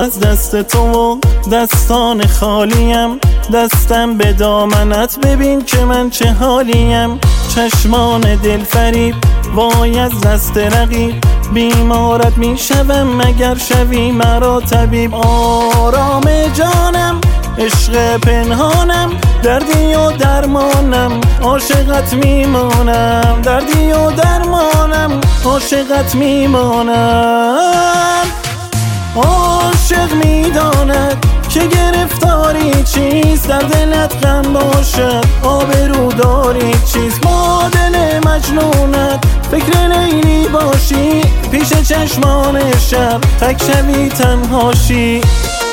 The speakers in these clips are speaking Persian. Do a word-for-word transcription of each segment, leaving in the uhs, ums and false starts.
از دست تو و دستان خالیم، دستم به دامنت ببین که من چه حالیم. چشمان دل فریب وای از دست رقیب، بیمارت می شوم مگر شوی مرا طبیب. آرام جانم عشق پنهانم، دردی و درمانم عاشقت میمانم. دردی و درمانم عاشقت میمانم. عاشق میداند که گرفتاری چیست، در دلت غم باشد آبرو داری چیست. ما دل مجنونت فکر لیلی باشی، پیش چشمان شب تک شوی تنهاشی.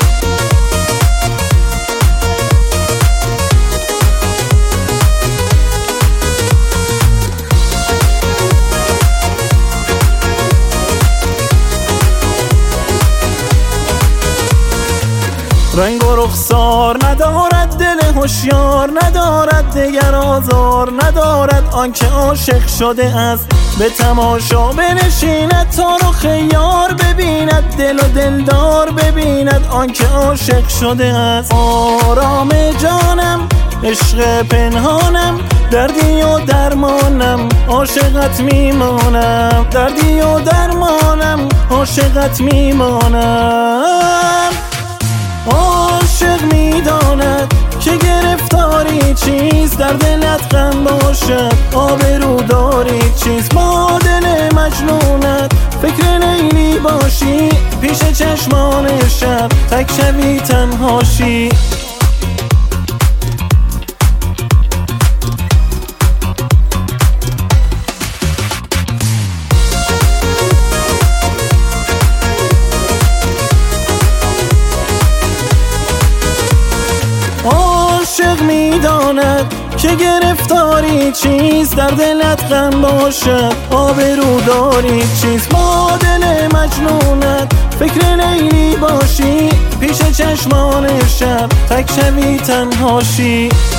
رنگ و رخسار ندارد دل هوشیار، ندارد دگر آزار ندارد آنکه عاشق شده است. به تماشا بنشیند تا رخ یار ببیند، دل و دلدار ببیند آنکه عاشق شده است. آرام جانم عشق پنهانم، دردی و درمانم عاشقت میمانم. دردی و درمانم عاشقت میمانم. عاشق میداند که گرفتاری چیست، در دلت غم باشد آبرو داری چیست. ما دل مجنونت فکر لیلی باشی، پیش چشمان شب تک شوی تنهاشی. عاشق میداند که گرفتاری چیست، در دلت غم باشد آبرو داری چیست. ما دل مجنونت فکر لیلی باشی، پیش چشمان شب تک شوی تنهاشی.